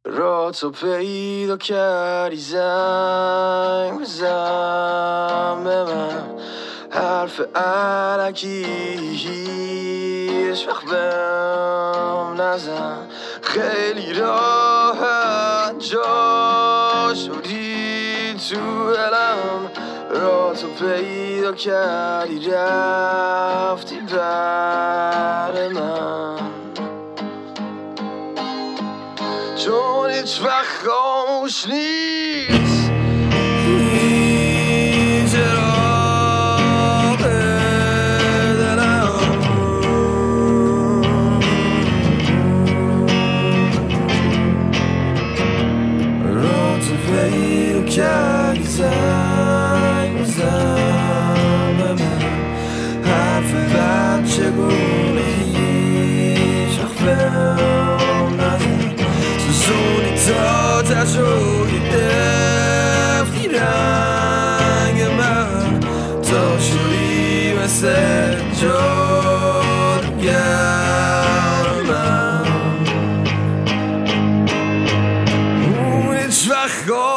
را تو پیدا کردی زنگ بزن به من، حرف علکی هیچ وقت بهم نزن. خیلی راحت جا شدی تو دلم، را تو پیدا کردی رفتی بر من، چون هیچ وقت خاموش نیست این چراغ دلم. را تو پیدا کردی زنگ بزن به من، حرف بد چگونه هیچ وقت بهم نزن. سوزونی تا تجربی گرفتی رنگ من، تا شدی مثل جادوگر من. هیچ وقت